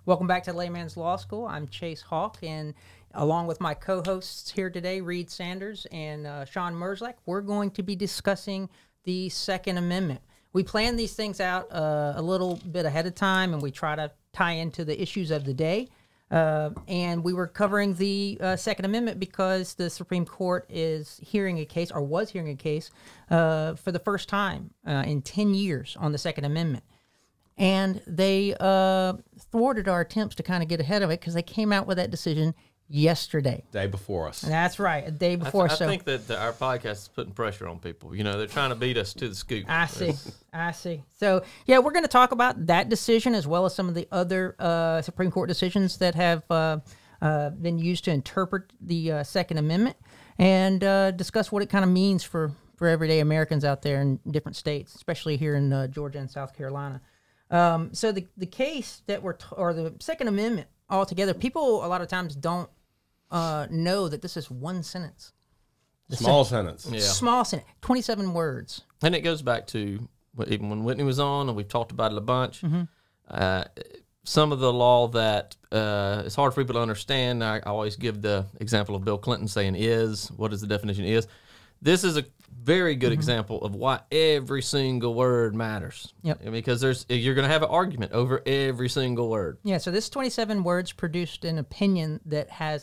Welcome back to Layman's Law School. I'm Chase Hawk, and along with my co-hosts here today, Reed Sanders and Sean Merzlak, we're going to be discussing the Second Amendment. We plan these things out a little bit ahead of time, and we try to tie into the issues of the day. And we were covering the Second Amendment because the Supreme Court is hearing a case, or was hearing a case, for the first time in 10 years on the Second Amendment. And they thwarted our attempts to kind of get ahead of it because they came out with that decision yesterday. Day before us. That's right, a day before. I think that our podcast is putting pressure on people. You know, they're trying to beat us to the scoop. I see. So, yeah, we're going to talk about that decision as well as some of the other Supreme Court decisions that have been used to interpret the Second Amendment and discuss what it kind of means for everyday Americans out there in different states, especially here in Georgia and South Carolina. So the case that or the Second Amendment altogether, people a lot of times don't know that this is one sentence. Small sentence. Yeah. Small sentence, 27 words. And it goes back to even when Whitney was on, and we've talked about it a bunch. Mm-hmm. Some of the law that it's hard for people to understand. I always give the example of Bill Clinton saying "is." What is the definition? Is. This is a very good example of why every single word matters. Yep. Because you're going to have an argument over every single word. Yeah, so this 27 words produced an opinion that has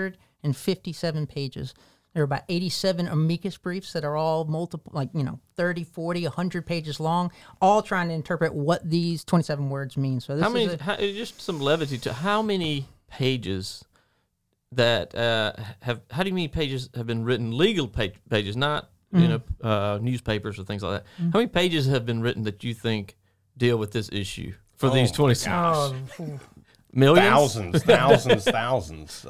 157 pages. There are about 87 amicus briefs that are all multiple, 30, 40, 100 pages long, all trying to interpret what these 27 words mean. So this just some levity to how many pages that how many pages have been written, legal pages, not newspapers or things like that. Mm-hmm. How many pages have been written that you think deal with this issue for these 27? Millions? Thousands.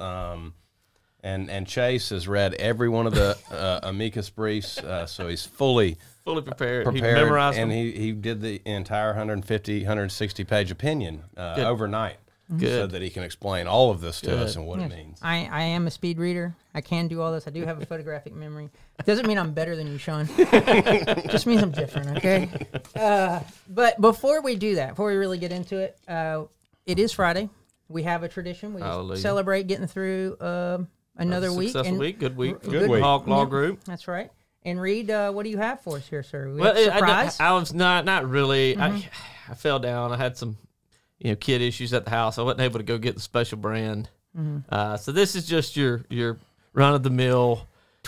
And Chase has read every one of the amicus briefs, so he's fully prepared. He memorized them. And he did the entire 160-page opinion overnight. Good. So that he can explain all of this to us and what it means. I am a speed reader. I can do all this. I do have a photographic memory. It doesn't mean I'm better than you, Sean. It just means I'm different, okay? But before we do that, before we really get into it, it is Friday. We have a tradition. We celebrate getting through another week. Successful week. Good week. Good week. Hawk Law Group. That's right. And Reed, what do you have for us here, sir? Surprise? I was not really. Mm-hmm. I fell down. I had some kid issues at the house. I wasn't able to go get the special brand. Mm-hmm. So this is just your run-of-the-mill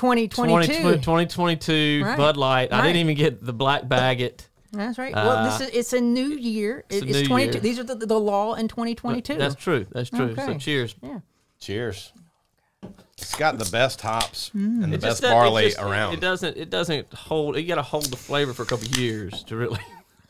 2022 right. Bud Light. Right. I didn't even get the black baggett. That's right. Well, it's a new year. It's 22. These are the law in 2022. That's true. Okay. So cheers. Yeah. Cheers. It's got the best hops and the best barley around. It doesn't hold. You got to hold the flavor for a couple of years to really.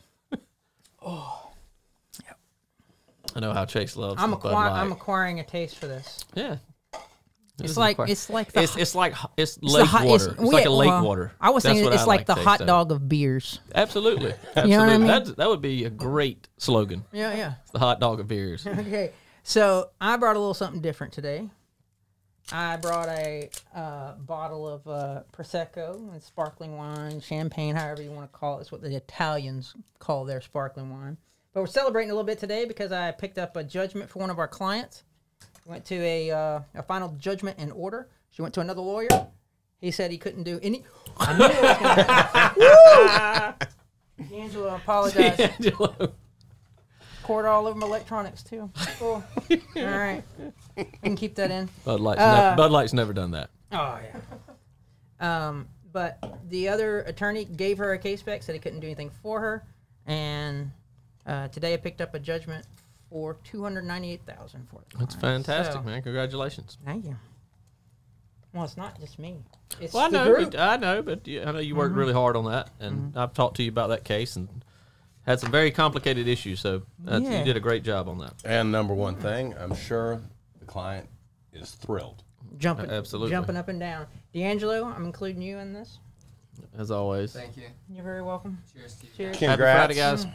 I know how Chase loves. I'm acquiring a taste for this. Yeah, it's like lake water. It's like a lake water. I was thinking it's like the hot dog of beers. Absolutely. You know what I mean? That would be a great slogan. Yeah. It's the hot dog of beers. Okay, so I brought a little something different today. I brought a bottle of Prosecco and sparkling wine, champagne, however you want to call it. It's what the Italians call their sparkling wine. But we're celebrating a little bit today because I picked up a judgment for one of our clients. We went to a final judgment in order. She went to another lawyer. He said he couldn't do any. I knew it was going to D'Angelo, apologize. D'Angelo. Poured all over my electronics, too. Cool. All right. We can keep that in. Bud Light's never done that. Oh, yeah. But the other attorney gave her a case back, said he couldn't do anything for her. And today I picked up a judgment for $298,000 for it. That's fantastic, man. Congratulations. Thank you. Well, it's not just me. It's I know, group. but I know you worked really hard on that, and I've talked to you about that case and had some very complicated issues. So you did a great job on that. And number one thing, I'm sure the client is thrilled. Jumping up and down. D'Angelo, I'm including you in this. As always. Thank you. You're very welcome. Cheers to you. Cheers. Congrats. Happy Friday, guys.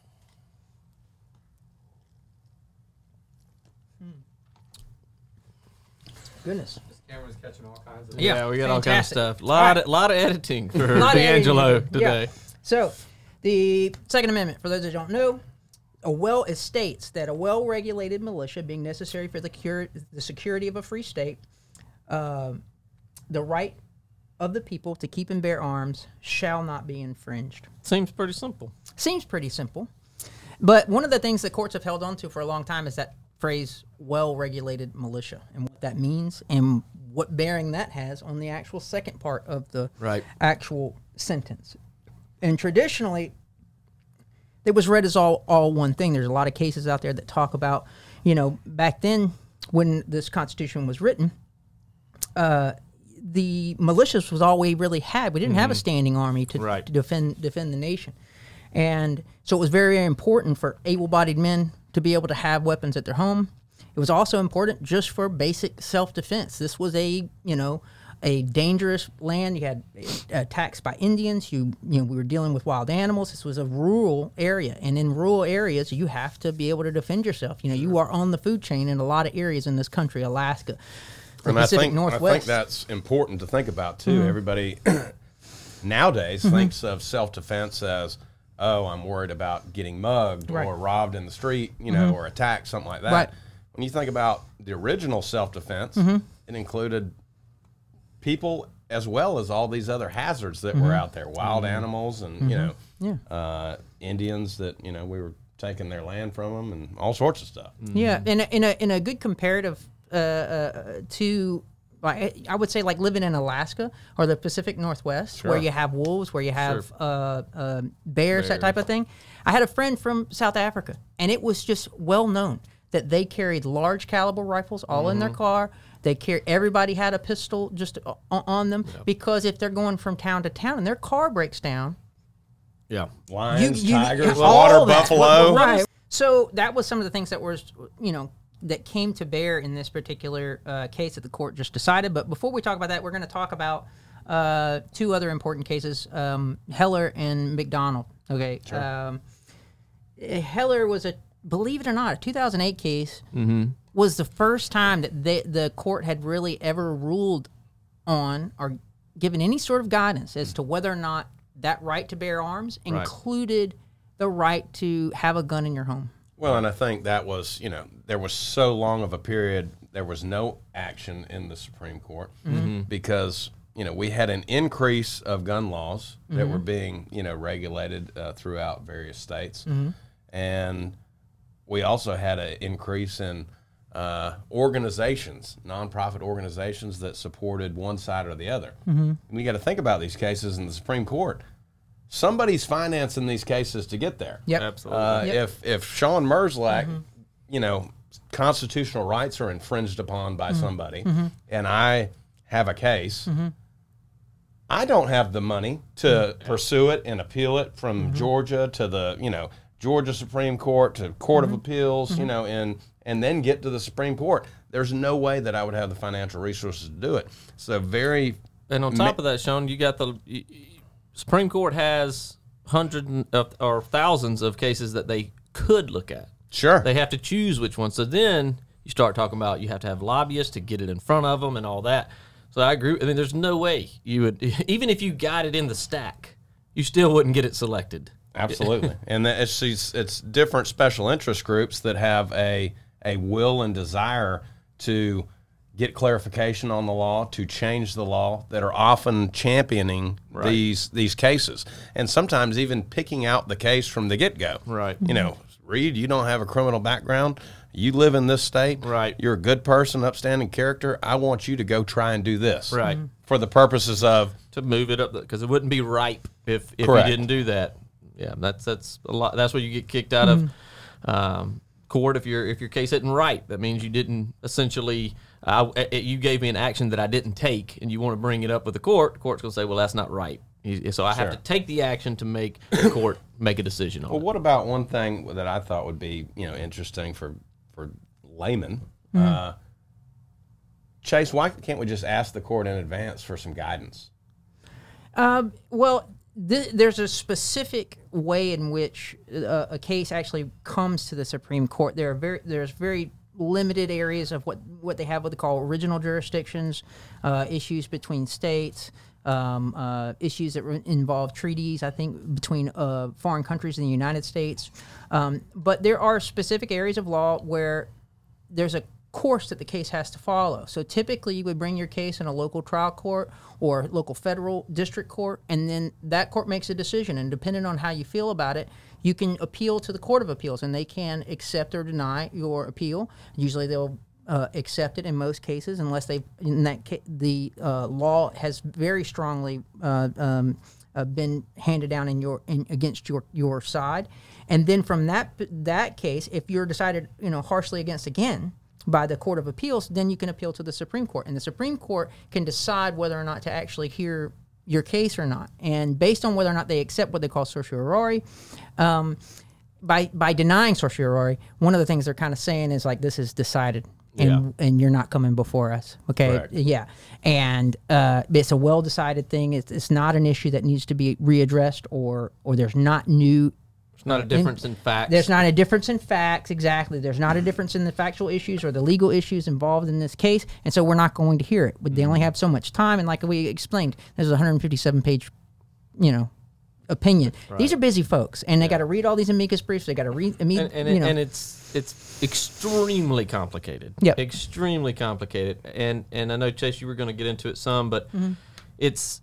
Goodness. This camera's catching all kinds of Yeah, we got all kinds of fantastic. stuff. Lot of editing for D'Angelo today. So, the Second Amendment, for those that don't know, it states that a well-regulated militia being necessary for the security of a free state, the right of the people to keep and bear arms shall not be infringed. Seems pretty simple. Seems pretty simple. But one of the things that courts have held on to for a long time is that phrase, well-regulated militia, and what that means and what bearing that has on the actual second part of the actual sentence. And traditionally, it was read as all one thing. There's a lot of cases out there that talk about, back then when this Constitution was written, the militias was all we really had. We didn't have a standing army to defend the nation. And so it was very, very important for able-bodied men to be able to have weapons at their home. It was also important just for basic self-defense. This was a dangerous land. You had attacks by Indians. We were dealing with wild animals. This was a rural area, and in rural areas, you have to be able to defend yourself. You are on the food chain in a lot of areas in this country, Alaska, the Pacific Northwest. I think that's important to think about too. Everybody nowadays thinks of self-defense as, oh, I'm worried about getting mugged or robbed in the street, or attacked, something like that. Right. When you think about the original self-defense, it included people as well as all these other hazards that were out there, wild animals and, Indians that, we were taking their land from them and all sorts of stuff. Yeah, in a good comparative to, I would say, like living in Alaska or the Pacific Northwest, where you have wolves, where you have bears, that type of thing. I had a friend from South Africa, and it was just well known that they carried large caliber rifles all in their car. Everybody had a pistol just on them because if they're going from town to town and their car breaks down, lions, tigers, water buffalo, right? So that was some of the things that were, that came to bear in this particular case that the court just decided. But before we talk about that, we're going to talk about two other important cases, Heller and McDonald. Okay, sure. Heller was believe it or not, a 2008 case was the first time that the court had really ever ruled on or given any sort of guidance as to whether or not that right to bear arms included the right to have a gun in your home. Well, and I think that was, there was so long of a period, there was no action in the Supreme Court because, we had an increase of gun laws that were being, regulated throughout various states. And we also had an increase in organizations, nonprofit organizations that supported one side or the other. And you got to think about these cases in the Supreme Court. Somebody's financing these cases to get there. Yep. Absolutely. If Sean Merzlak, constitutional rights are infringed upon by somebody, and I have a case, I don't have the money to pursue it and appeal it from Georgia to the, Georgia Supreme Court to Court of Appeals, and then get to the Supreme Court. There's no way that I would have the financial resources to do it. So and on top of that, Sean, you got the Supreme Court has hundreds or thousands of cases that they could look at. Sure. They have to choose which one. So then you start talking about you have to have lobbyists to get it in front of them and all that. So I agree. I mean, there's no way you would, even if you got it in the stack, you still wouldn't get it selected. Absolutely. And it's different special interest groups that have a will and desire to get clarification on the law, to change the law, that are often championing these cases. And sometimes even picking out the case from the get-go. Right. Reed, you don't have a criminal background. You live in this state. Right. You're a good person, upstanding character. I want you to go try and do this. Right. For the purposes of... to move it up, because it wouldn't be ripe if you didn't do that. Yeah, that's a lot. That's where you get kicked out of court if your case isn't right. That means you didn't essentially... you gave me an action that I didn't take, and you want to bring it up with the court. The court's going to say, well, that's not right. So I have to take the action to make the court make a decision on it. Well, what about one thing that I thought would be interesting for laymen? Chase, why can't we just ask the court in advance for some guidance? Well, there's a specific way in which a case actually comes to the Supreme Court. There's very limited areas of what they have, what they call original jurisdictions, issues between states. issues that involve treaties, I think, between foreign countries and the United States. But there are specific areas of law where there's a course that the case has to follow. So typically you would bring your case in a local trial court or local federal district court, and then that court makes a decision. And depending on how you feel about it, you can appeal to the Court of Appeals, and they can accept or deny your appeal. Usually they'll accept it in most cases, unless the law has very strongly been handed down against your side. And then from that case, if you're decided harshly against again by the Court of Appeals, then you can appeal to the Supreme Court, and the Supreme Court can decide whether or not to actually hear your case or not. And based on whether or not they accept what they call certiorari, by denying certiorari, one of the things they're kind of saying is like, this is decided, and you're not coming before us. Okay, correct. Yeah, and it's a well-decided thing. It's not an issue that needs to be readdressed, or there's not new. Not a difference in facts. There's not a difference in facts, exactly. There's not a difference in the factual issues or the legal issues involved in this case, and so we're not going to hear it. But they only have so much time, and like we explained, there's a 157-page, opinion. Right. These are busy folks, and they got to read all these amicus briefs. They got to read, and it's extremely complicated. Yep. Extremely complicated. And I know, Chase, you were going to get into it some, but it's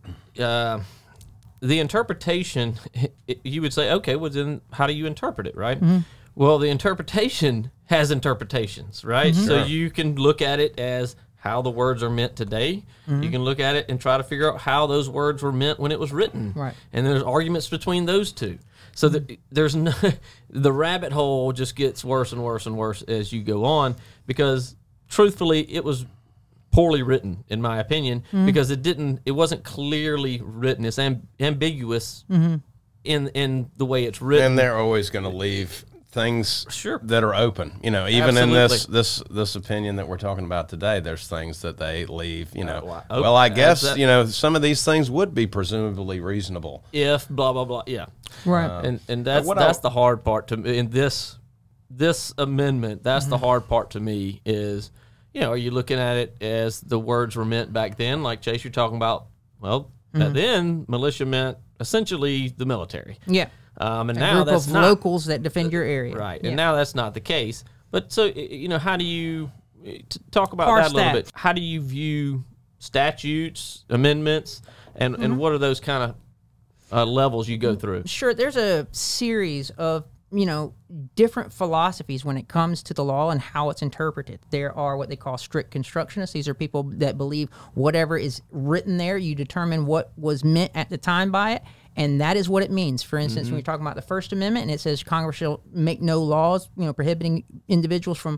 the interpretation. You would say, okay, well then, how do you interpret it, right? Well, the interpretation has interpretations, right? So Sure. you can look at it as how the words are meant today. You can look at it and try to figure out how those words were meant when it was written. Right. And there's arguments between those two. So there's no, the rabbit hole just gets worse and worse and worse as you go on, because truthfully, it was poorly written, in my opinion, because it wasn't clearly written. It's ambiguous in the way it's written. And they're always going to leave things Sure. that are open. Even Absolutely. in this opinion that we're talking about today, there's things that they leave. Well, Well, I guess that- some of these things would be presumably reasonable. If blah blah blah, yeah, right. and that's the hard part to me in this amendment. That's the hard part to me is, are you looking at it as the words were meant back then, like Chase, you're talking about? Well, back then militia meant essentially the military. Yeah. And A now group that's of not locals that defend your area. right, Yeah. and now that's not the case. But so how do you talk about Parse that a little that. bit? How do you view statutes, amendments, and what are those kind of levels you go through? Sure, there's a series of different philosophies when it comes to the law and how it's interpreted. There are what they call strict constructionists. These are people that believe whatever is written there, you determine what was meant at the time by it, and that is what it means. For instance, when you're talking about the First Amendment, and it says Congress shall make no laws, prohibiting individuals from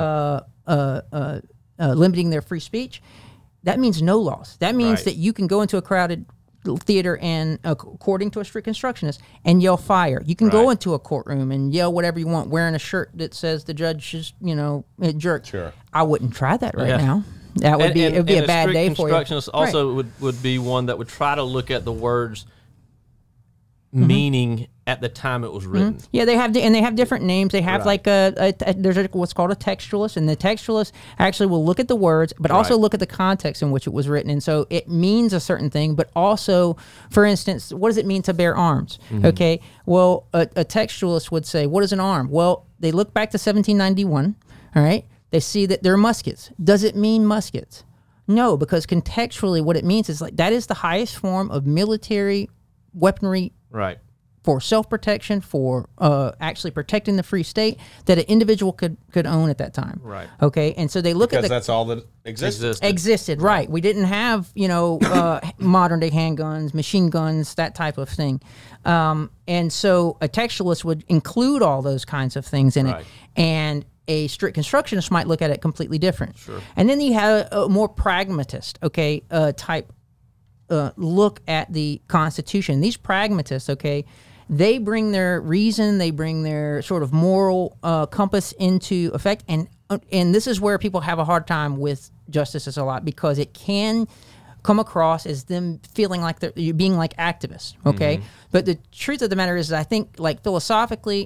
limiting their free speech. That means no laws. That means Right. that you can go into a crowded theater and, according to a strict constructionist, and yell fire. You can go Right. into a courtroom and yell whatever you want, wearing a shirt that says the judge is, a jerk. Sure. I wouldn't try that right Yeah. now. That would it would be a bad day for you. Constructionist also would be one that would try to look at the words meaning at the time it was written. Yeah, they have different names. They have Right. there's what's called a textualist, and the textualist actually will look at the words, but also Right. look at the context in which it was written. And so it means a certain thing, but also, for instance, what does it mean to bear arms? Okay, well, a textualist would say, what is an arm? Well, they look back to 1791. All right, they see that they're muskets. Does it mean muskets? No, because contextually, what it means is like that is the highest form of military weaponry Right. for self-protection, for actually protecting the free state that an individual could own at that time. Right. Okay, and so they look Because at the that's all that existed. existed. Right. We didn't have modern day handguns, machine guns, that type of thing, and so a textualist would include all those kinds of things in Right. it, and a strict constructionist might look at it completely different. Sure. And then you have a more pragmatist, type. Look at the Constitution. These pragmatists, they bring their reason, they bring their sort of moral compass into effect, and this is where people have a hard time with justices a lot, because it can come across as them feeling like they're being like activists. But the truth of the matter is, I think, like philosophically and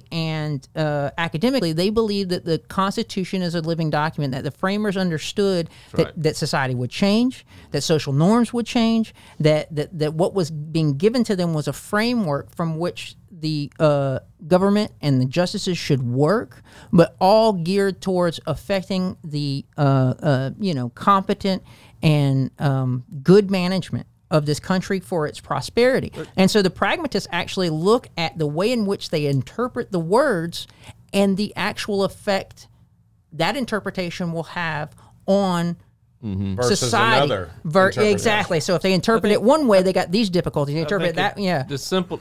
and academically, they believe that the Constitution is a living document, that the framers understood that society would change, that social norms would change, that what was being given to them was a framework from which the government and the justices should work, but all geared towards affecting the competent and good management of this country for its prosperity. And so the pragmatists actually look at the way in which they interpret the words and the actual effect that interpretation will have on versus society. another Exactly. So if they interpret it one way, they got these difficulties. They interpret it that, The simple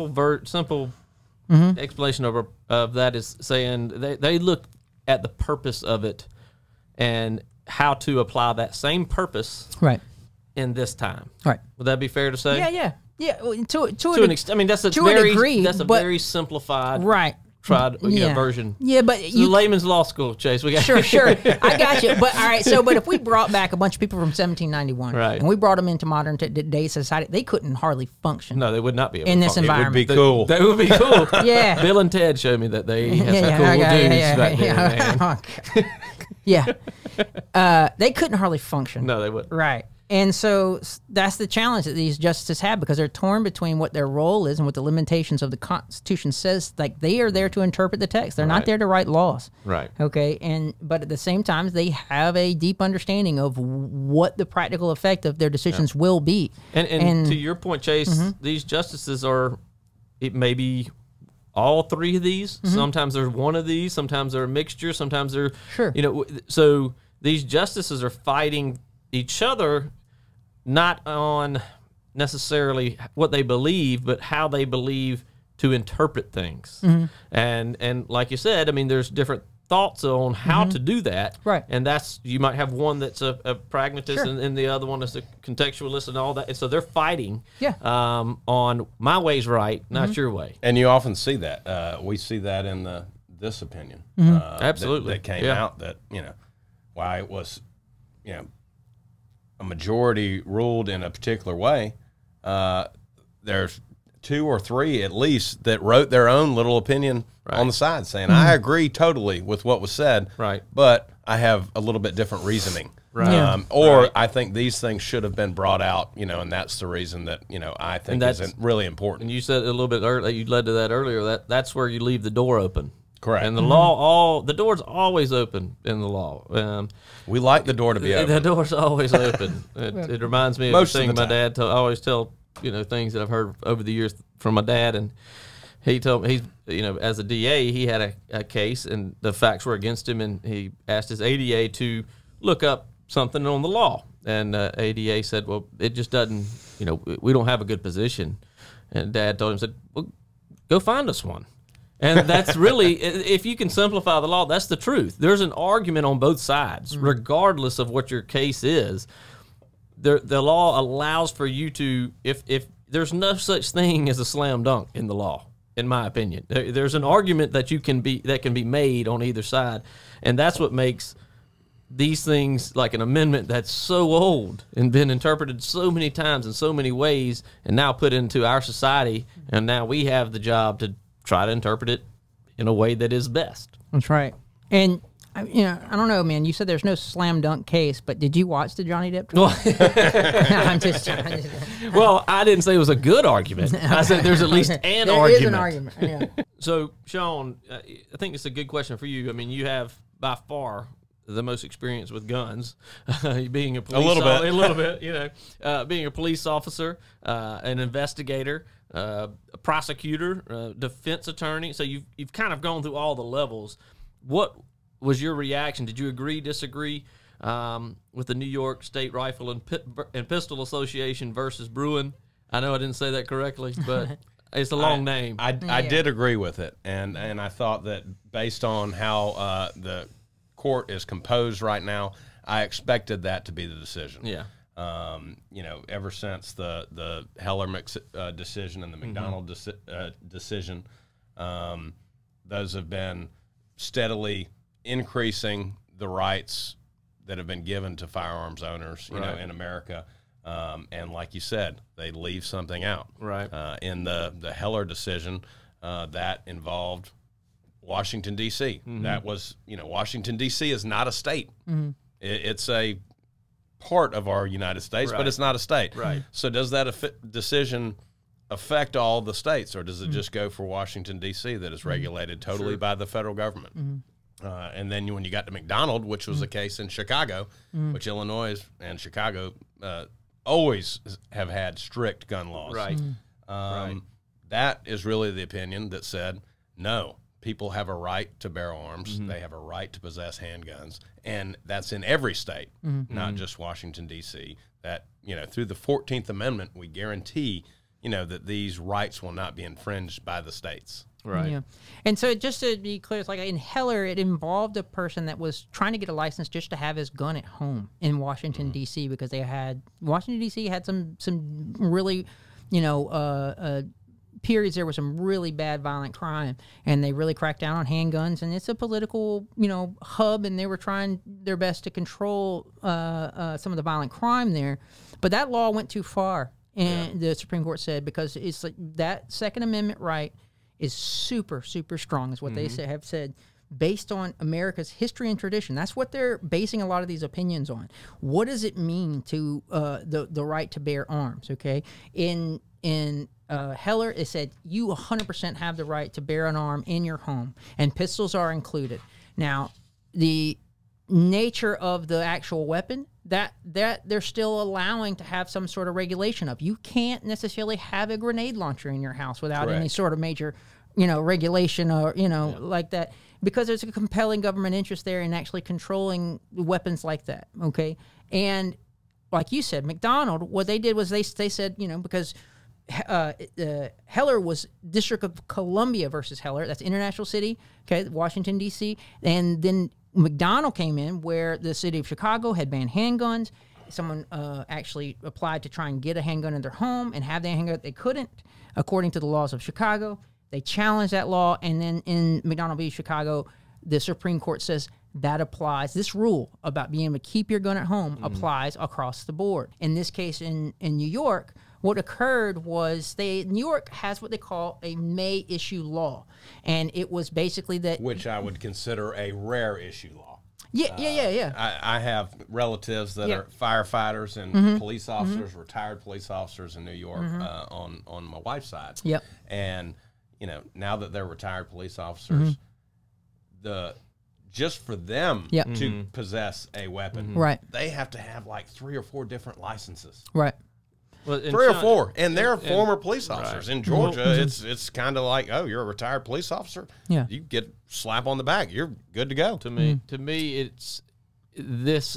explanation of that is saying they look at the purpose of it and how to apply that same purpose right in this time. Right. Would that be fair to say? Yeah. To an extent, I mean, that's a very simplified, version. Yeah, but it's the layman's law school, Chase. We got sure. I got you. But all right. So, but if we brought back a bunch of people from 1791, and we brought them into modern day society, they couldn't hardly function. No, they would not be able in to this environment. It would be cool. That would be cool. Yeah. Bill and Ted showed me that they have some cool dudes back there, man. They couldn't hardly function. No, they wouldn't. Right. And so that's the challenge that these justices have, because they're torn between what their role is and what the limitations of the Constitution says. Like, they are there to interpret the text. They're not there to write laws. Right. Okay. But at the same time, they have a deep understanding of what the practical effect of their decisions will be. And to your point, Chase, these justices are, it may be all three of these. Sometimes there's one of these. Sometimes they're a mixture. Sometimes they're, so these justices are fighting each other, not on necessarily what they believe, but how they believe to interpret things. And like you said, I mean, there's different thoughts on how to do that. Right. And you might have one that's a pragmatist and the other one is a contextualist and all that. And so they're fighting on my way's right, not your way. And you often see that. We see that in this opinion. Absolutely. That came out that, why it was, a majority ruled in a particular way. There's two or three at least that wrote their own little opinion on the side saying, I agree totally with what was said, but I have a little bit different reasoning. I think these things should have been brought out, and that's the reason that, I think isn't really important. And you said a little bit earlier, you led to that earlier, that's where you leave the door open. Correct. And the door's always open in the law. We like the door to be open. The door's always open. It reminds me of the thing my dad I always tell, things that I've heard over the years from my dad. And he told me, as a DA, he had a case and the facts were against him. And he asked his ADA to look up something on the law. And ADA said, well, it just doesn't, we don't have a good position. And Dad told him, said, well, go find us one. And that's really, if you can simplify the law, that's the truth. There's an argument on both sides, regardless of what your case is. The law allows for you to, if there's no such thing as a slam dunk in the law, in my opinion. There's an argument that can be made on either side, and that's what makes these things like an amendment that's so old and been interpreted so many times in so many ways, and now put into our society, and now we have the job to try to interpret it in a way that is best. That's right. And, I don't know, man. You said there's no slam dunk case, but did you watch the Johnny Depp trial? I'm just Well, I didn't say it was a good argument. I said there's at least an argument. There is an argument. Yeah. So, Sean, I think it's a good question for you. I mean, you have by far the most experience with guns, being a little bit, being a police officer, an investigator, a prosecutor, defense attorney. So you've kind of gone through all the levels. What was your reaction? Did you agree, disagree with the New York State Rifle and Pistol Association versus Bruin? I know I didn't say that correctly, but it's a long name. I did agree with it, and I thought that based on how the court is composed right now, I expected that to be the decision. Yeah. Ever since the Heller decision and the McDonald decision, those have been steadily increasing the rights that have been given to firearms owners, in America. And like you said, they leave something out. Right. In the Heller decision, that involved Washington, D.C. That was, Washington, D.C. is not a state. It's a part of our United States, but it's not a state. Right. So does that decision affect all the states, or does it just go for Washington, D.C. that is regulated totally by the federal government? And then when you got to McDonald, which was a case in Chicago, which Illinois and Chicago always have had strict gun laws. Right. That is really the opinion that said, no, people have a right to bear arms. They have a right to possess handguns. And that's in every state, not just Washington, D.C. That, through the 14th Amendment, we guarantee, that these rights will not be infringed by the states. Right. Yeah. And so just to be clear, it's like in Heller, it involved a person that was trying to get a license just to have his gun at home in Washington, D.C., because Washington, D.C. had some really, periods there was some really bad violent crime, and they really cracked down on handguns, and it's a political, hub, and they were trying their best to control some of the violent crime there. But that law went too far, and the Supreme Court said, because it's like that Second Amendment right is super, super strong, is what they have said, based on America's history and tradition. That's what they're basing a lot of these opinions on. What does it mean to the right to bear arms? Okay, in Heller, it said you 100% have the right to bear an arm in your home, and pistols are included. Now, the nature of the actual weapon, that they're still allowing to have some sort of regulation of. You can't necessarily have a grenade launcher in your house without any sort of major, regulation or, like that, because there's a compelling government interest there in actually controlling weapons like that, okay? And like you said, McDonald, what they did was they said, because Heller was District of Columbia versus Heller. That's International City, okay, Washington, D.C. And then McDonald came in where the city of Chicago had banned handguns. Someone actually applied to try and get a handgun in their home and have that handgun. They couldn't, according to the laws of Chicago. They challenged that law, and then in McDonald v. Chicago, the Supreme Court says that applies. This rule about being able to keep your gun at home applies across the board. In this case, in New York, what occurred was New York has what they call a May issue law, and it was basically that, which I would consider a rare issue law. Yeah. I have relatives that are firefighters and police officers, retired police officers in New York on my wife's side. Yep. And now that they're retired police officers, just for them to possess a weapon, they have to have like 3 or 4 different licenses. Right. Well, 3 or 4, and they're former police officers. In Georgia, it's kind of like, oh, you're a retired police officer. Yeah, you get slap on the back, you're good to go. To me, it's this.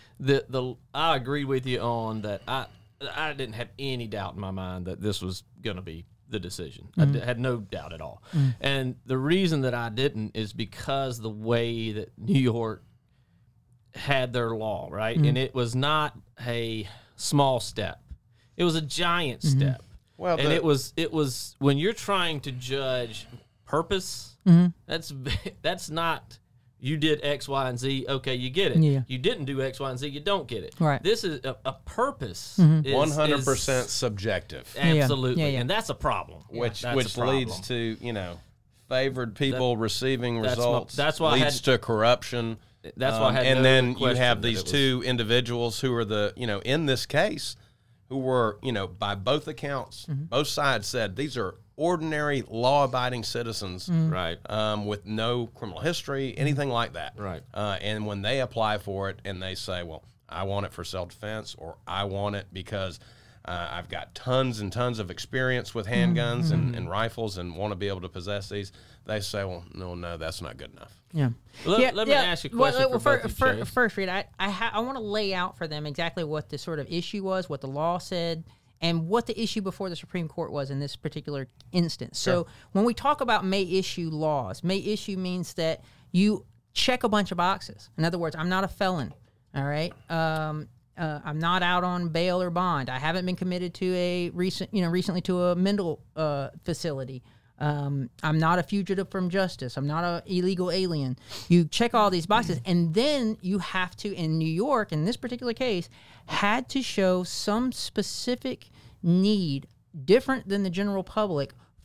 I agree with you on that. I didn't have any doubt in my mind that this was going to be the decision. I had no doubt at all. And the reason that I didn't is because the way that New York had their law, right, and it was not a small step. It was a giant step. Well, and it was when you're trying to judge purpose, that's not you did X, Y, and Z. Okay, you get it. Yeah. You didn't do X, Y, and Z. You don't get it. Right. This is a purpose. 100% subjective. Absolutely, and that's a problem. Which leads to favored people receiving results. That's why leads to corruption. That's why I had and no then you question have that these two individuals who are the in this case, who were by both accounts, both sides said these are ordinary law-abiding citizens, right? With no criminal history, anything like that, right? And when they apply for it and they say, well, I want it for self-defense, or I want it because I've got tons and tons of experience with handguns and rifles and want to be able to possess these, they say, well, no, that's not good enough. Yeah. Let me ask you a question. First, Reed, I want to lay out for them exactly what the sort of issue was, what the law said, and what the issue before the Supreme Court was in this particular instance. Sure. So when we talk about may issue laws, may issue means that you check a bunch of boxes. In other words, I'm not a felon. All right. I'm not out on bail or bond. I haven't been committed to recently to a mental facility. I'm not a fugitive from justice. I'm not an illegal alien. You check all these boxes, and then you have to, in New York, in this particular case, had to show some specific need different than the general public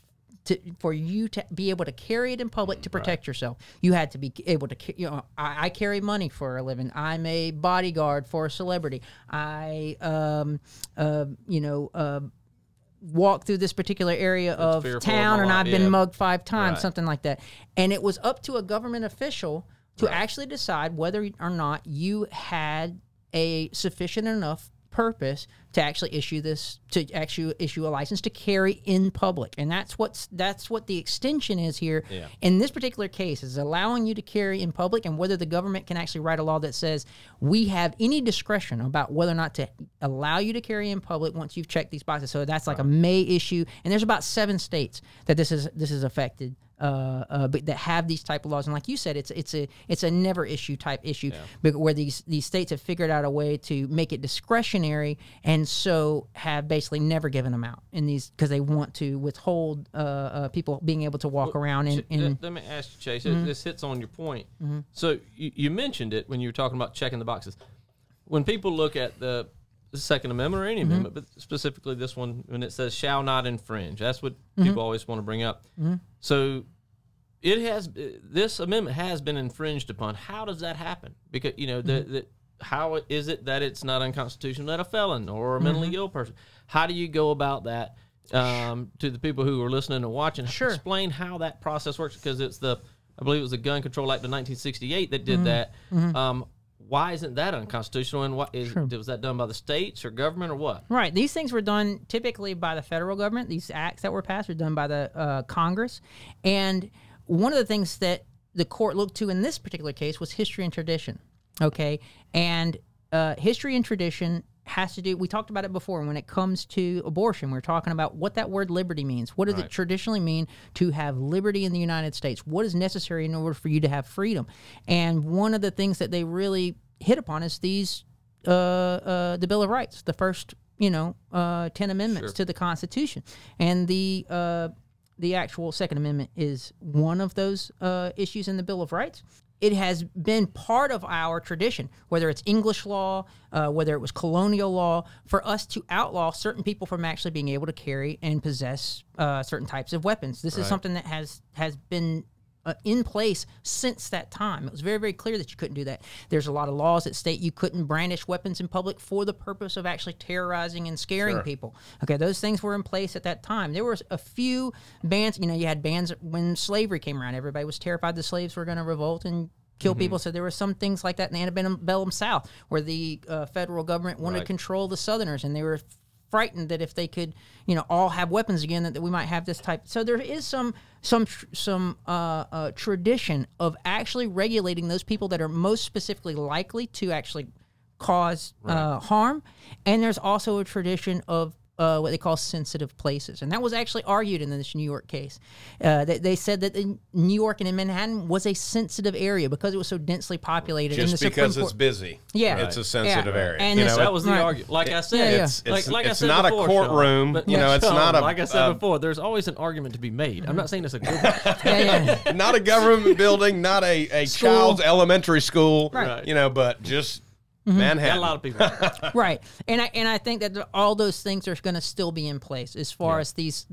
for you to be able to carry it in public to protect yourself. You had to be able to, I carry money for a living. I'm a bodyguard for a celebrity. I, walk through this particular area of town and I've been mugged 5 times, something like that. And it was up to a government official to actually decide whether or not you had a sufficient enough purpose to actually issue a license to carry in public. And that's what the extension is here. Yeah. In this particular case, is allowing you to carry in public, and whether the government can actually write a law that says we have any discretion about whether or not to allow you to carry in public once you've checked these boxes. So that's like a May issue, and there's about 7 states that this is affected. But that have these type of laws, and like you said, it's a never issue type issue, but where these states have figured out a way to make it discretionary, and so have basically never given them out in these because they want to withhold people being able to walk around. Let me ask you, Chase. This hits on your point. So you mentioned it when you were talking about checking the boxes. When people look at the Second Amendment or any amendment, but specifically this one, when it says "shall not infringe," that's what people always want to bring up. So this amendment has been infringed upon. How does that happen? Because how is it that it's not unconstitutional that a felon or a mentally ill person? How do you go about that to the people who are listening and watching? Sure. Explain how that process works, because I believe it was the Gun Control Act of 1968 that did that. Why isn't that unconstitutional? And was that done by the states or government or what? Right. These things were done typically by the federal government. These acts that were passed were done by the Congress. And one of the things that the court looked to in this particular case was history and tradition. Okay. And history and tradition has to do, we talked about it before, when it comes to abortion, we're talking about what that word liberty means. What does it traditionally mean to have liberty in the United States? What is necessary in order for you to have freedom? And one of the things that they really hit upon is these, the Bill of Rights, the first, 10 amendments to the Constitution. And the actual Second Amendment is one of those issues in the Bill of Rights. It has been part of our tradition, whether it's English law, whether it was colonial law, for us to outlaw certain people from actually being able to carry and possess certain types of weapons. This is something that has been in place since that time. It was very, very clear that you couldn't do that. There's a lot of laws that state you couldn't brandish weapons in public for the purpose of actually terrorizing and scaring people. Okay, those things were in place at that time. There were a few bans. You had bans when slavery came around. Everybody was terrified the slaves were going to revolt and kill people. So there were some things like that in the antebellum South where the federal government wanted to control the Southerners, and they were frightened that if they could, all have weapons again, that we might have this type. So there is some tradition of actually regulating those people that are most specifically likely to actually cause harm, and there's also a tradition of what they call sensitive places. And that was actually argued in this New York case. They said that New York and in Manhattan was a sensitive area because it was so densely populated. Just because it's busy. Yeah. It's a sensitive area. And that was the argument. Like I said, it's not before, a courtroom. Sean, it's not a... Like I said before, there's always an argument to be made. I'm not saying it's a good one. Not a government building, not a child's elementary school, but just... Manhattan. Got a lot of people. Right. And I think that all those things are going to still be in place as far as these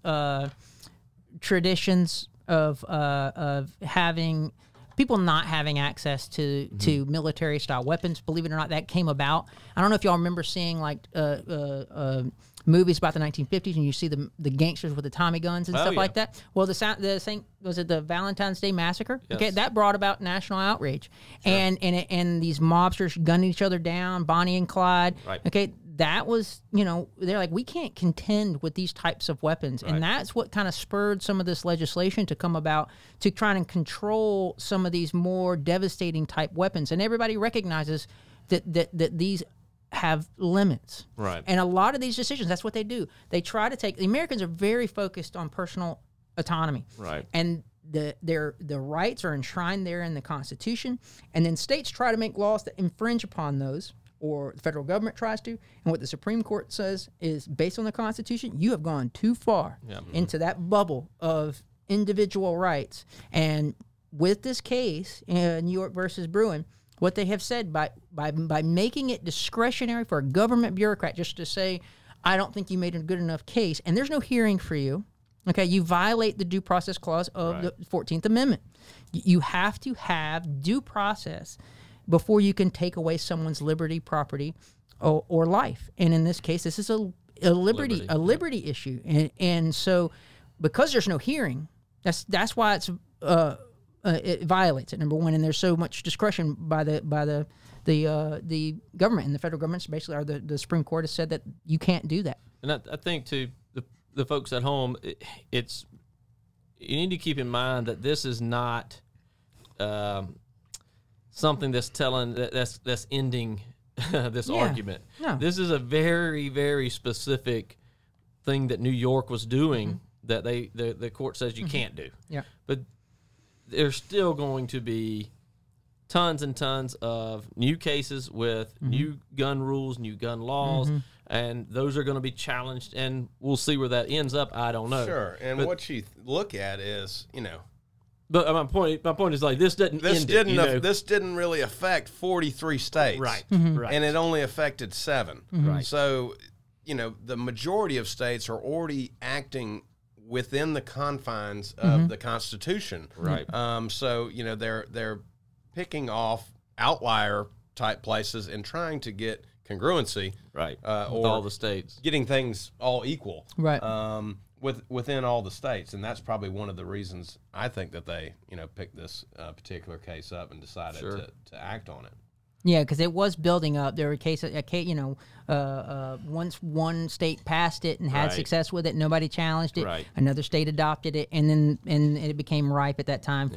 traditions of having people not having access to military style weapons. Believe it or not, that came about. I don't know if y'all remember seeing like movies about the 1950s, and you see the gangsters with the Tommy guns and stuff like that. Well, the St. Was it the Valentine's Day Massacre? Yes. Okay, that brought about national outrage, and these mobsters gunning each other down, Bonnie and Clyde. Right. Okay, that was they're like, we can't contend with these types of weapons, and that's what kind of spurred some of this legislation to come about to try and control some of these more devastating type weapons, and everybody recognizes that these have limits. Right. And a lot of these decisions, that's what they do. They try to the Americans are very focused on personal autonomy. Right. And the rights are enshrined there in the Constitution, and then states try to make laws that infringe upon those, or the federal government tries to. And what the Supreme Court says is, based on the Constitution, you have gone too far into that bubble of individual rights. And with this case, New York versus Bruen, what they have said by making it discretionary for a government bureaucrat just to say, I don't think you made a good enough case, and there's no hearing for you, Okay, you violate the due process clause of the 14th Amendment. You have to have due process before you can take away someone's liberty, property, or life. And in this case, this is a liberty issue. And so, because there's no hearing, that's why it violates it. Number one, and there's so much discretion by the government, and the federal government basically, or the Supreme Court has said that you can't do that. And I think to the folks at home, it's you need to keep in mind that this is not something that's ending this argument. No. This is a very, very specific thing that New York was doing that the court says you can't do. Yeah. But there's still going to be tons and tons of new cases with new gun rules, new gun laws, and those are going to be challenged, and we'll see where that ends up. I don't know. Sure, and what you look at is, But my point is like this didn't really affect 43 states, right, right, and it only affected 7, right. So, the majority of states are already acting within the confines of the Constitution, right. So they're picking off outlier type places and trying to get congruency, right, or with all the states, getting things all equal, right. Within all the states, and that's probably one of the reasons I think that they picked this particular case up and decided to act on it. Yeah, because it was building up. There were cases, once one state passed it and had success with it, nobody challenged it. Right. Another state adopted it, and it became ripe at that time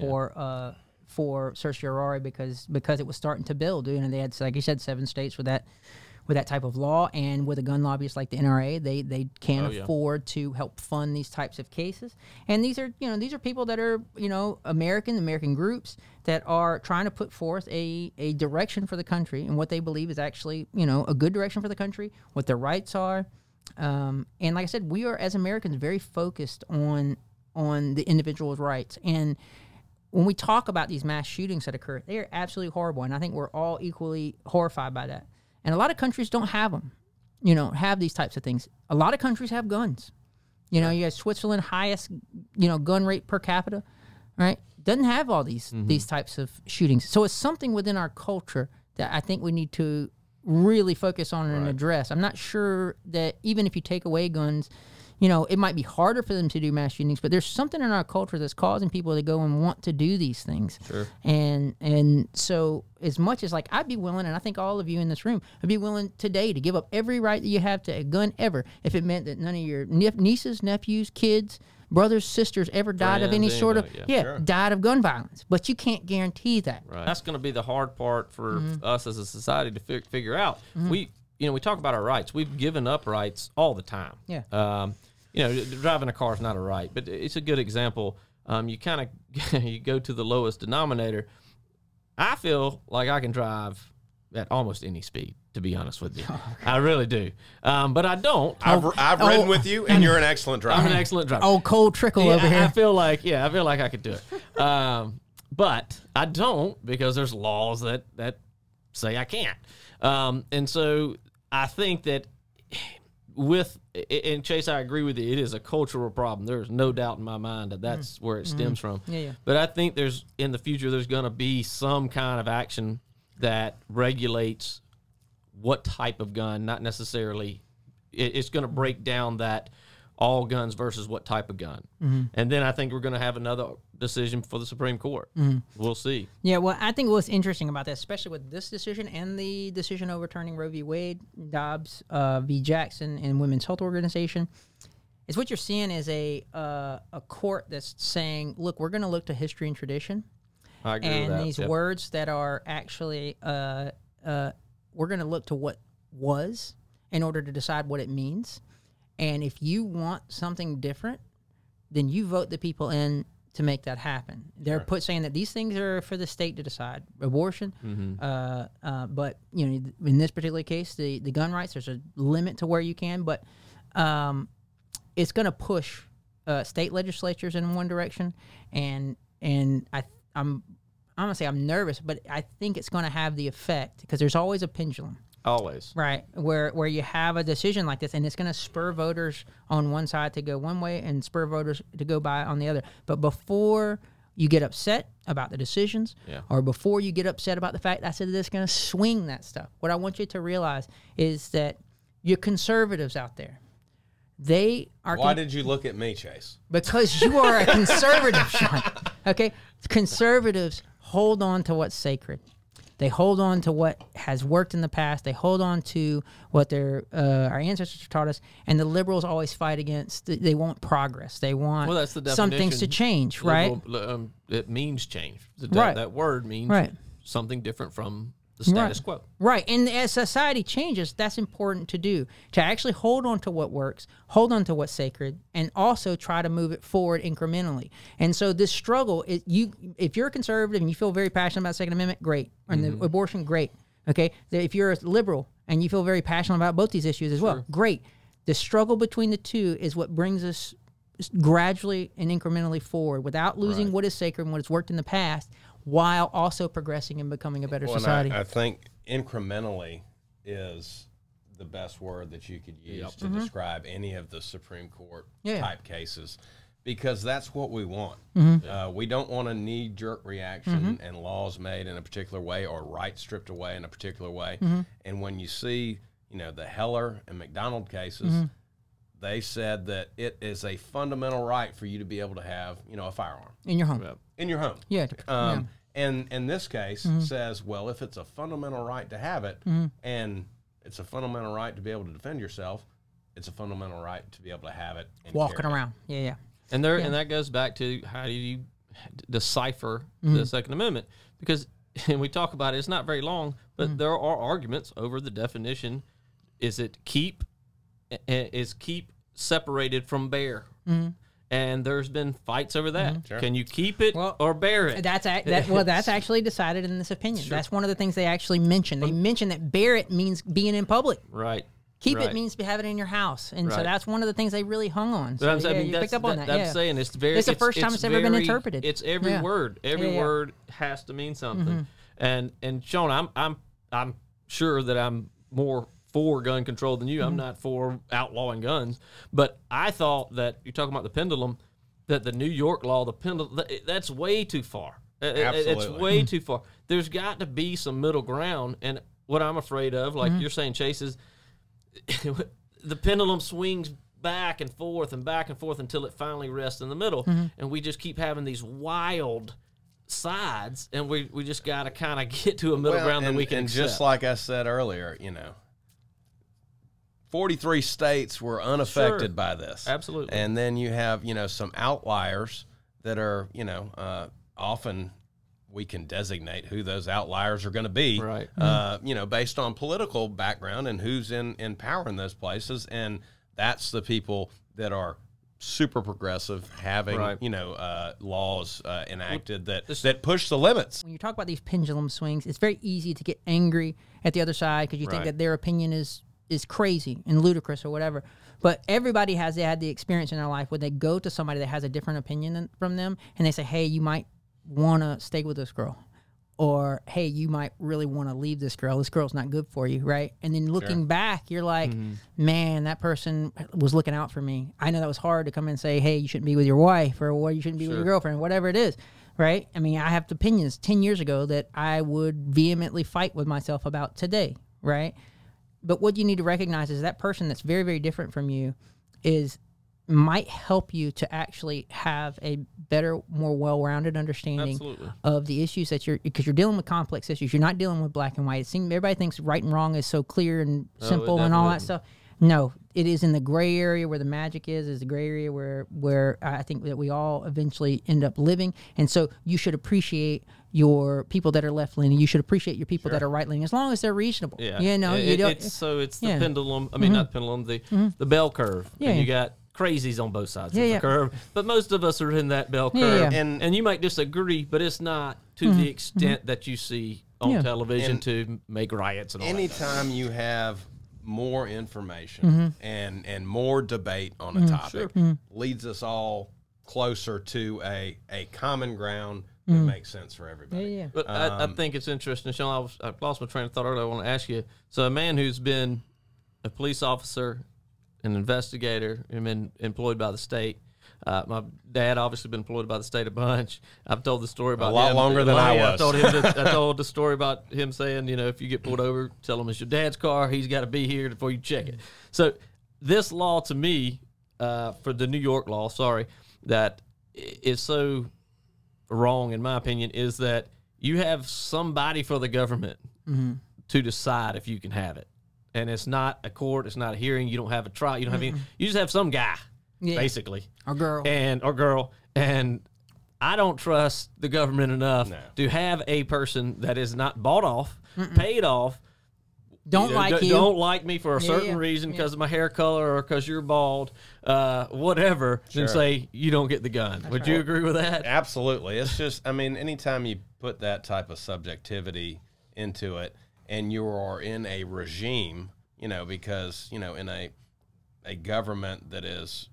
for certiorari because it was starting to build. They had, like you said, 7 states with that type of law, and with a gun lobbyist like the NRA, they can't afford to help fund these types of cases. And these are people that are American groups that are trying to put forth a direction for the country and what they believe is actually a good direction for the country, what their rights are. And like I said, we are as Americans very focused on the individual's rights. And when we talk about these mass shootings that occur, they are absolutely horrible, and I think we're all equally horrified by that. And a lot of countries don't have them, have these types of things. A lot of countries have guns. You have Switzerland, highest, gun rate per capita, right? Doesn't have all these types of shootings. So it's something within our culture that I think we need to really focus on and address. I'm not sure that even if you take away guns, it might be harder for them to do mass shootings, but there's something in our culture that's causing people to go and want to do these things. Sure. And so as much as I'd be willing, and I think all of you in this room would be willing today to give up every right that you have to a gun ever, if it meant that none of your nieces, nephews, kids, brothers, sisters ever died of any sort of died of gun violence. But you can't guarantee that. Right. That's going to be the hard part for us as a society to figure out. We talk about our rights. We've given up rights all the time. Yeah. Driving a car is not a right, but it's a good example. You kind of you go to the lowest denominator. I feel like I can drive at almost any speed, to be honest with you. I really do. But I don't. I've ridden with you, and you're an excellent driver. I'm an excellent driver. Oh, cold trickle over here. I feel like I could do it. But I don't, because there's laws that say I can't. And so I think that and Chase, I agree with you. It is a cultural problem. There's no doubt in my mind that that's where it stems from. Yeah. But I think in the future, there's going to be some kind of action that regulates what type of gun, not necessarily. It's going to break down that all guns versus what type of gun. And then I think we're going to have another decision for the Supreme Court. We'll see. Yeah, well, I think what's interesting about that, especially with this decision and the decision overturning Roe v. Wade, Dobbs v. Jackson, and Women's Health Organization, is what you're seeing is a court that's saying, look, we're going to look to history and tradition. I agree with that. And these words that are actually, we're going to look to what was in order to decide what it means. And if you want something different, then you vote the people in to make that happen. They're saying that these things are for the state to decide. Abortion, but in this particular case, the gun rights, there's a limit to where you can, but it's going to push state legislatures in one direction, and I'm going to say I'm nervous, but I think it's going to have the effect, because there's always a pendulum. Always. Right, where you have a decision like this, and it's going to spur voters on one side to go one way and spur voters to go by on the other. But before you get upset about the decisions, or before you get upset about the fact that it's going to swing that stuff, what I want you to realize is that your conservatives out there, they are... Why did you look at me, Chase? Because you are a conservative, Sean. Okay? Conservatives hold on to what's sacred. They hold on to what has worked in the past. They hold on to what our ancestors taught us. And the liberals always fight against. They want progress. They want that's the some things to change, right? It means change. Right. That word means something different from the status quo. Right. And as society changes, that's important to do, to actually hold on to what works, hold on to what's sacred, and also try to move it forward incrementally. And so this struggle, if you're a conservative and you feel very passionate about the Second Amendment, great. And the abortion, great. Okay. If you're a liberal and you feel very passionate about both these issues as well, great. The struggle between the two is what brings us gradually and incrementally forward without losing what is sacred and what has worked in the past, while also progressing and becoming a better society. I think incrementally is the best word that you could use to describe any of the Supreme Court type cases, because that's what we want. We don't want a knee-jerk reaction and laws made in a particular way or rights stripped away in a particular way. And when you see, the Heller and McDonald cases, they said that it is a fundamental right for you to be able to have, a firearm in your home. In your home. Yeah. And in this case says, well, if it's a fundamental right to have it, and it's a fundamental right to be able to defend yourself, it's a fundamental right to be able to have it and walking around. Yeah. And and that goes back to how do you decipher the Second Amendment? Because, and we talk about it, it's not very long, but there are arguments over the definition. Is keep separated from bear? And there's been fights over that. Sure. Can you keep it or bear it? That's actually decided in this opinion. Sure. That's one of the things they actually mentioned. They mentioned that bear it means being in public. Right. Keep it means to have it in your house. And so that's one of the things they really hung on. So you picked up on that. I'm saying it's the first time it's ever been interpreted. It's every word. Every word has to mean something. And Sean, I'm sure that I'm more for gun control than you. I'm not for outlawing guns, but I thought that you're talking about the pendulum, that the New York law, the pendulum, that's way too far. Absolutely. It's way too far. There's got to be some middle ground. And what I'm afraid of, like you're saying, Chase, is the pendulum swings back and forth until it finally rests in the middle. And we just keep having these wild sides, and we just got to kind of get to a middle ground that we can accept. Just like I said earlier, 43 states were unaffected by this. Absolutely. And then you have, some outliers that are, often we can designate who those outliers are going to be, right? Based on political background and who's in power in those places. And that's the people that are super progressive, having, laws enacted that push the limits. When you talk about these pendulum swings, it's very easy to get angry at the other side because you think that their opinion is crazy and ludicrous or whatever. But everybody had the experience in their life where they go to somebody that has a different opinion from them and they say, hey, you might want to stay with this girl, or hey, you might really want to leave this girl. This girl's not good for you, right? And then looking back, you're like, man, that person was looking out for me. I know that was hard to come and say, hey, you shouldn't be with your wife, or you shouldn't be with your girlfriend, whatever it is, right? I mean, I have opinions 10 years ago that I would vehemently fight with myself about today, right? But what you need to recognize is that person that's very, very different from you might help you to actually have a better, more well-rounded understanding of the issues that because you're dealing with complex issues. You're not dealing with black and white. Everybody thinks right and wrong is so clear and simple and all that stuff. No, it is in the gray area where the magic is the gray area where I think that we all eventually end up living. And so you should appreciate your people that are left-leaning. You should appreciate your people that are right-leaning, as long as they're reasonable. Yeah. It's the pendulum. I mean, not the pendulum, the bell curve. Yeah. And you got crazies on both sides of the curve, but most of us are in that bell curve. And you might disagree, but it's not to the extent that you see on television to make riots and all that. Anytime you have more information and more debate on a topic leads us all closer to a common ground that makes sense for everybody. Yeah. But I think it's interesting, Sean. I lost my train of thought earlier. I want to ask you. So, a man who's been a police officer, an investigator, and been employed by the state. My dad obviously been employed by the state a bunch. I've told the story about a lot him. longer than I was. I told the story about him saying, if you get pulled over, tell him it's your dad's car. He's got to be here before you check it. So this law to me, for the New York law, that is so wrong in my opinion, is that you have somebody for the government to decide if you can have it. And it's not a court. It's not a hearing. You don't have a trial. You don't have any. You just have some guy. Yeah. Basically, or girl, and I don't trust the government enough to have a person that is not bought off, paid off, don't like me for a certain reason because of my hair color or because you're bald, whatever, then say you don't get the gun. Would you agree with that? Absolutely. It's just, anytime you put that type of subjectivity into it, and you are in a regime, because in a government that is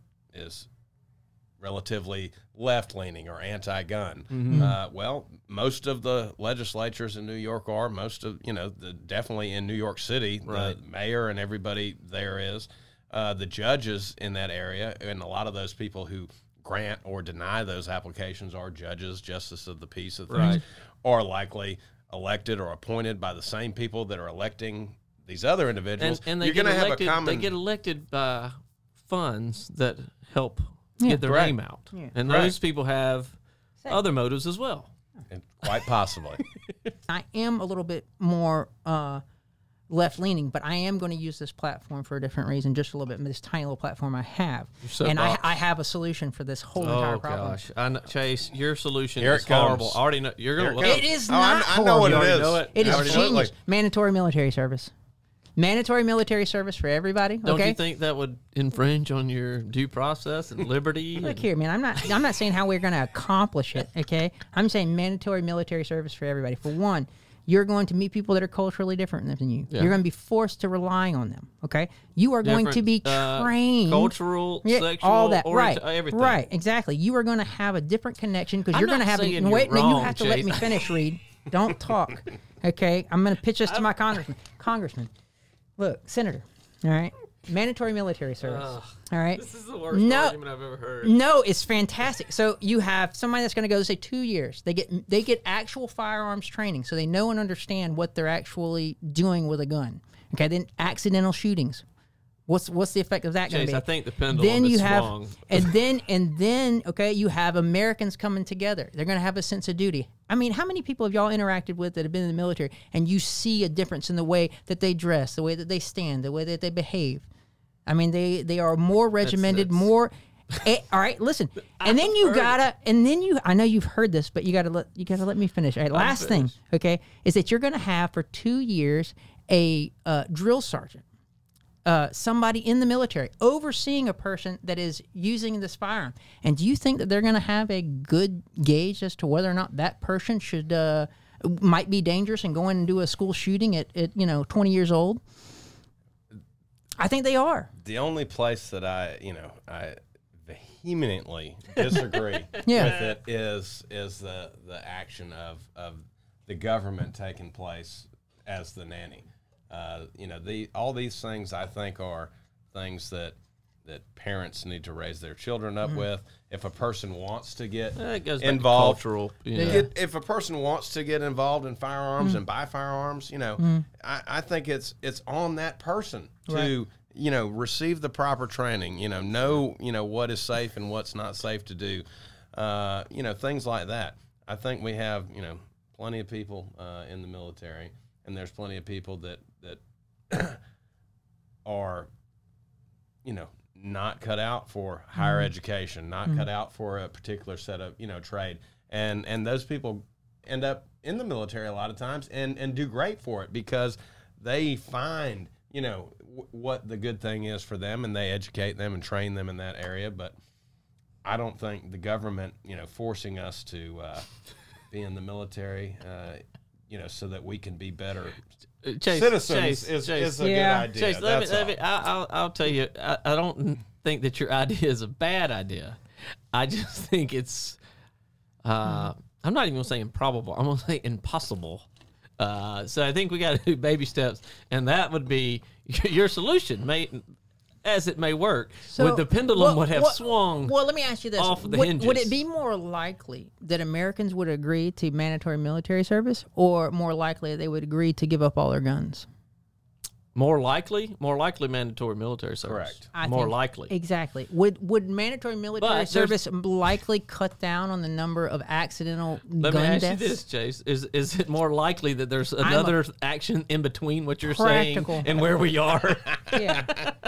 relatively left-leaning or anti-gun. Well, most of the legislatures in New York are. Most of, definitely in New York City, the mayor and everybody there is. The judges in that area, and a lot of those people who grant or deny those applications are judges, justice of the peace of things, are likely elected or appointed by the same people that are electing these other individuals. And they get elected by funds that help get their name out. Yeah. And those people have other motives as well. And quite possibly. I am a little bit more left-leaning, but I am going to use this platform for a different reason, just a little bit, this tiny little platform I have. And I have a solution for this whole entire problem. Oh, gosh. I know, Chase, your solution is horrible. I already know. You're going to look it. It is not horrible. I know what it is. It is genius. Mandatory military service. Mandatory military service for everybody. Don't you think that would infringe on your due process and liberty? Look here, man. I'm not saying how we're going to accomplish it. Okay, I'm saying mandatory military service for everybody. For one, you're going to meet people that are culturally different than you. Yeah. You're going to be forced to rely on them. Okay, you are going to be trained, cultural, sexual, all that. Everything. Right. Exactly. You are going to have a different connection because you're going to have. You have to let me finish. Reed, don't talk. Okay, I'm going to pitch this to my congressman. Look, Senator, all right? Mandatory military service, all right? This is the worst argument I've ever heard. No, it's fantastic. So you have somebody that's going to go, say, 2 years. They get actual firearms training, so they know and understand what they're actually doing with a gun. Okay, then accidental shootings. What's the effect of that going to be? I think the pendulum is swung. And then, okay, you have Americans coming together. They're going to have a sense of duty. How many people have y'all interacted with that have been in the military, and you see a difference in the way that they dress, the way that they stand, the way that they behave? They are more regimented, more. All right, listen, and then I know you've heard this, but you gotta let me finish. All right, last thing, okay, is that you're going to have for 2 years a drill sergeant. Somebody in the military overseeing a person that is using this firearm. And do you think that they're going to have a good gauge as to whether or not that person might be dangerous and go in and do a school shooting at 20 years old? I think they are. The only place that I vehemently disagree with it is the action of the government taking place as the nanny. All these things I think are things that parents need to raise their children up with. If a person wants to get involved, if a person wants to get involved in firearms and buy firearms, I think it's on that person to receive the proper training. Know what is safe and what's not safe to do. Things like that. I think we have plenty of people in the military. And there's plenty of people that are, not cut out for higher education, not cut out for a particular set of, trade. And those people end up in the military a lot of times and do great for it because they find, what the good thing is for them and they educate them and train them in that area. But I don't think the government, forcing us to be in the military, so that we can be better citizens is a good idea. Chase, I'll tell you, I don't think that your idea is a bad idea. I just think it's I'm not even going to say improbable. I'm going to say impossible. So I think we got to do baby steps, and that would be your solution, as it may work. So, with the pendulum would have swung. Well, let me ask you this: off the would hinges. it be more likely that Americans would agree to mandatory military service, or more likely they would agree to give up all their guns? More likely mandatory military service. Correct. More likely. Exactly. Would mandatory military But service likely cut down on the number of accidental Let gun me ask deaths? you this, Chase: Is it more likely that there's another action in between what you're Practical. saying and where we are? Yeah.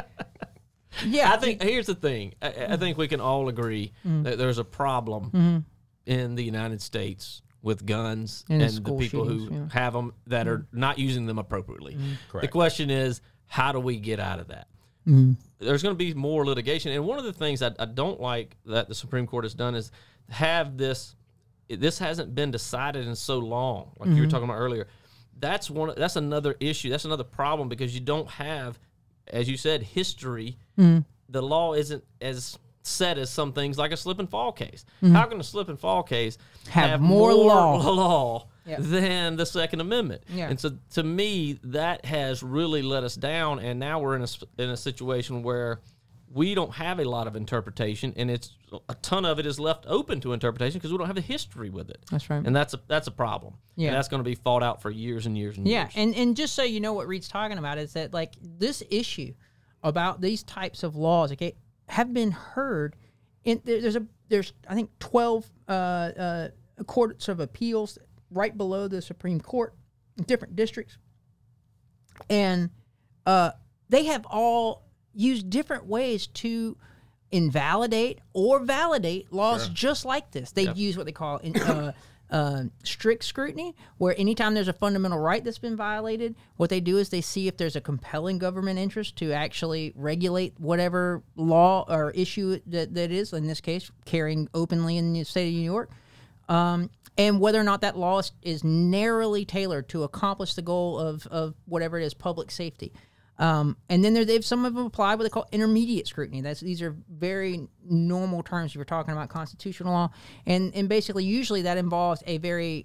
Yeah. I think here's the thing. I think we can all agree that there's a problem in the United States with guns And and the school people shootings, who yeah. have them that are not using them appropriately. The Correct. question is, how do we get out of that? There's going to be more litigation. And one of the things I don't like that the Supreme Court has done is have this hasn't been decided in so long, like you were talking about earlier. That's another issue. That's another problem because you don't have, as you said, history. The law isn't as set as some things like a slip and fall case. How can a slip and fall case Have more law. Yeah. than the Second Amendment? Yeah. And so to me, that has really let us down. And now we're in a situation where we don't have a lot of interpretation, and a ton of it is left open to interpretation because we don't have the history with it. That's right. And that's a problem. Yeah. And that's going to be fought out for years and years and Yeah, years. and just so you know what Reed's talking about is that like this issue about these types of laws, okay, have been heard in there's I think 12 courts of appeals right below the Supreme Court in different districts, and they have all used different ways to invalidate or validate laws just like this. They've used what they call strict scrutiny, where anytime there's a fundamental right that's been violated, what they do is they see if there's a compelling government interest to actually regulate whatever law or issue that is, in this case, carrying openly in the state of New York, and whether or not that law is narrowly tailored to accomplish the goal of whatever it is, public safety. And then they've some of them apply what they call intermediate scrutiny. These are very normal terms if you're talking about constitutional law, and basically usually that involves a very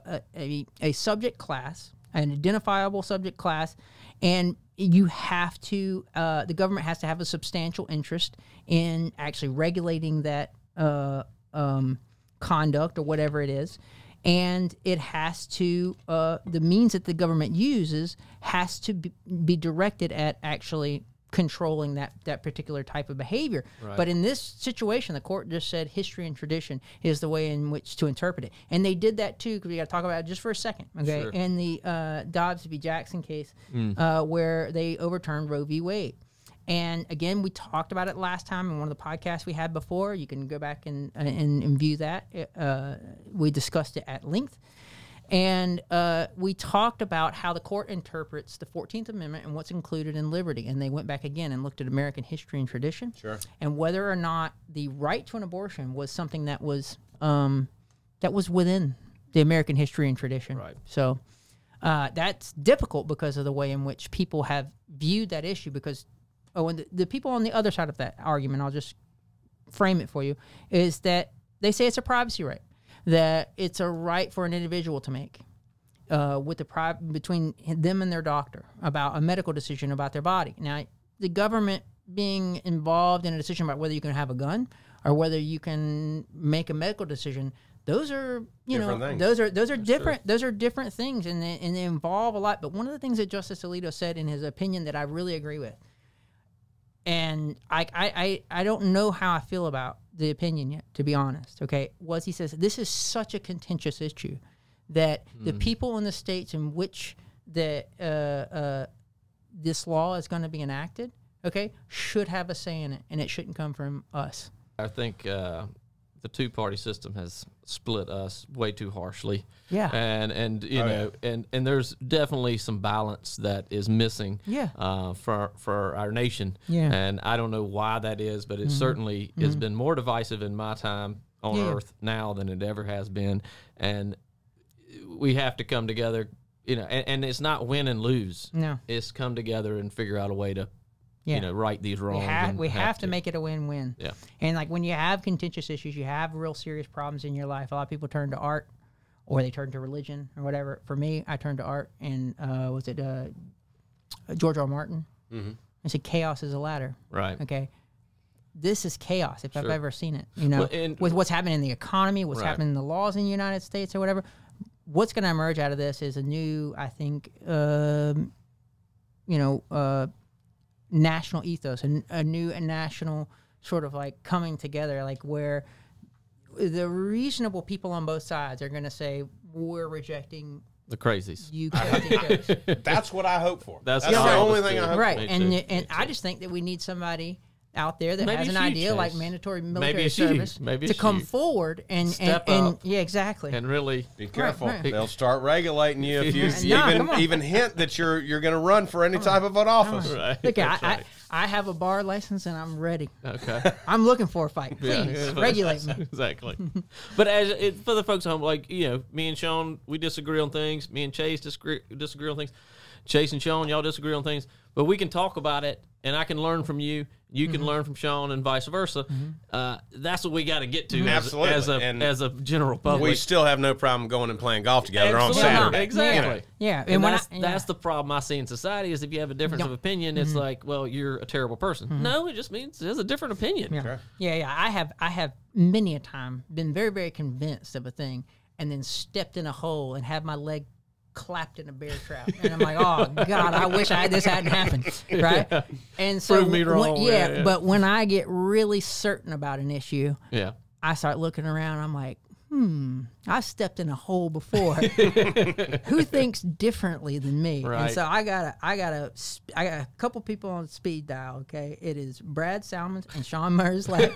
a subject class, an identifiable subject class, and you have to the government has to have a substantial interest in actually regulating that conduct or whatever it is. And it has to, the means that the government uses has to be directed at actually controlling that particular type of behavior. Right. But in this situation, the court just said history and tradition is the way in which to interpret it. And they did that too, because we got to talk about it just for a second, okay? Sure. In the Dobbs v. Jackson case, where they overturned Roe v. Wade. And again, we talked about it last time in one of the podcasts we had before. You can go back and view that. We discussed it at length. And we talked about how the court interprets the 14th Amendment and what's included in liberty. And they went back again and looked at American history and tradition. Sure. And whether or not the right to an abortion was something that was within the American history and tradition. Right. So that's difficult because of the way in which people have viewed that issue because and the people on the other side of that argument, I'll just frame it for you, is that they say it's a privacy right, that it's a right for an individual to make between them and their doctor about a medical decision about their body. Now, the government being involved in a decision about whether you can have a gun or whether you can make a medical decision, those are Different things. those are different. Those are different things, and they involve a lot. But one of the things that Justice Alito said in his opinion that I really agree with. And I don't know how I feel about the opinion yet, to be honest, okay, was he says this is such a contentious issue that the people in the states in which this law is going to be enacted, okay, should have a say in it, and it shouldn't come from us. I think the two-party system has split us way too harshly. Yeah. And you know, and there's definitely some balance that is missing. Yeah. For our nation. Yeah. And I don't know why that is, but it certainly has been more divisive in my time on Earth now than it ever has been. And we have to come together, you know, and it's not win and lose. No. It's come together and figure out a way to right these wrongs. We have to make it a win-win. Yeah. And like when you have contentious issues, you have real serious problems in your life. A lot of people turn to art, or they turn to religion, or whatever. For me, I turned to art, and George R. Martin? Mm-hmm. I said, "Chaos is a ladder." Right. Okay. This is chaos if I've Sure. ever seen it. With what's happening in the economy, what's Right. happening in the laws in the United States, or whatever. What's going to emerge out of this is a new, I think, national ethos, a new national sort of like coming together, like where the reasonable people on both sides are going to say, we're rejecting The crazies. you crazy folks. That's what I hope for. That's what the I hope only for. thing I hope Right. for. And I just think that we need somebody out there that Maybe has an it's you, idea like Chase. mandatory Maybe military it's you. service Maybe to it's come you. forward and Step up. yeah, exactly. And really, Be careful. right. They'll start regulating you if you No, come on. even hint that you're going to run for any type of an office. right. Look, That's right. I have a bar license and I'm ready. Okay. I'm looking for a fight. Yeah. Please regulate me. Exactly. But for the folks at home, like, me and Sean, we disagree on things. Me and Chase disagree on things. Chase and Sean, y'all disagree on things. But we can talk about it, and I can learn from you. You can learn from Sean, and vice versa. That's what we got to get to Absolutely. as a general public. We still have no problem going and playing golf together Absolutely. on Saturday. Exactly. Yeah. And when that's the problem I see in society is if you have a difference of opinion, it's like, well, you're a terrible person. No, it just means there's a different opinion. Yeah. Sure. Yeah. I have many a time been very, very convinced of a thing and then stepped in a hole and had my leg clapped in a bear trap. And I'm like, oh, God, I wish this hadn't happened. Right? Yeah. And so, Prove me wrong. Yeah. But when I get really certain about an issue, Yeah. I start looking around. I'm like, I stepped in a hole before. Who thinks differently than me? Right. And so I got a couple people on speed dial. Okay, it is Brad Salmons and Sean Merslak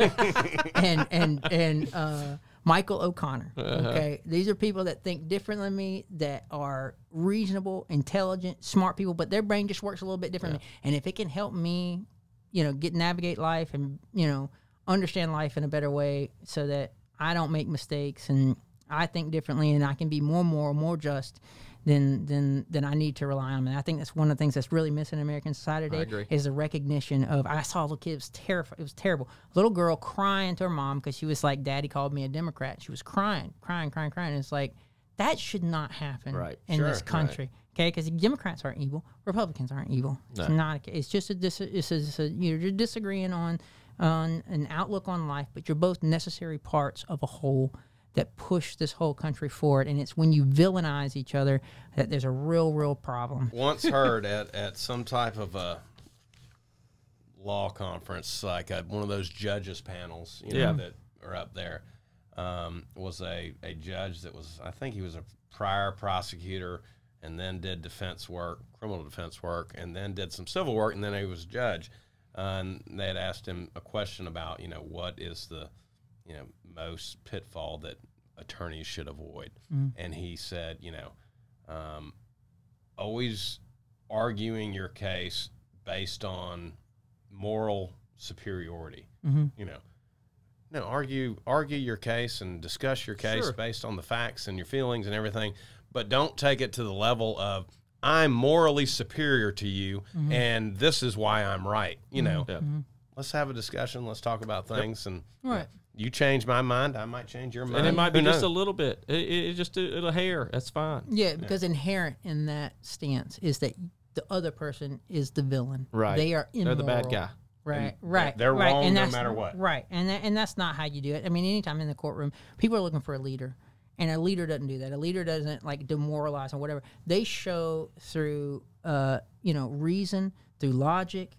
and Michael O'Connor. Okay, these are people that think differently than me, that are reasonable, intelligent, smart people, but their brain just works a little bit differently. And if it can help me, navigate life and understand life in a better way, so that I don't make mistakes and I think differently and I can be more just, then I need to rely on them. And I think that's one of the things that's really missing in American society today. I agree. Is the recognition of, I saw a little kid, it was terrifying. It was terrible. Little girl crying to her mom because she was like, Daddy called me a Democrat. She was crying. And it's like, that should not happen Right. in Sure, this country. Okay, because Democrats aren't evil, Republicans aren't evil. It's not. It's just you're disagreeing on an outlook on life, but you're both necessary parts of a whole that push this whole country forward. And it's when you villainize each other that there's a real problem. Once heard at some type of a law conference, like one of those judges panels, that are up there, was a judge that was, I think he was a prior prosecutor and then did defense work, criminal defense work, and then did some civil work, and then he was a judge. And they had asked him a question about, what is the, most pitfall that attorneys should avoid. And he said, always arguing your case based on moral superiority. No, argue your case and discuss your case based on the facts and your feelings and everything, but don't take it to the level of, I'm morally superior to you, and this is why I'm right. Let's have a discussion. Let's talk about things. And Right. you change my mind, I might change your mind. And it might be Who just knows? a little bit. It's just a hair. That's fine. Yeah, because inherent in that stance is that the other person is the villain. Right. They are immoral. They're the bad guy. Right, right. they're right. wrong and no that's- matter what. Right, and that's not how you do it. I mean, anytime in the courtroom, people are looking for a leader, and a leader doesn't do that. A leader doesn't like demoralize or whatever. They show through, reason, through logic,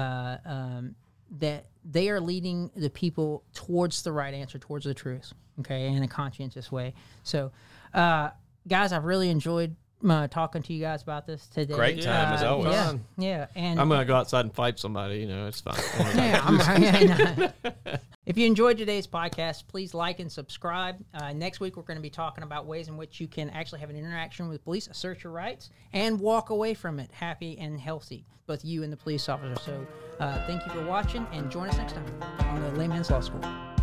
that they are leading the people towards the right answer, towards the truth. Okay, in a conscientious way. So, guys, I've really enjoyed talking to you guys about this today. Great time, as always. Yeah, and I'm going to go outside and fight somebody. It's fine. If you enjoyed today's podcast, please like and subscribe. Next week, we're going to be talking about ways in which you can actually have an interaction with police, assert your rights, and walk away from it happy and healthy, both you and the police officer. So thank you for watching, and join us next time on the Layman's Law School.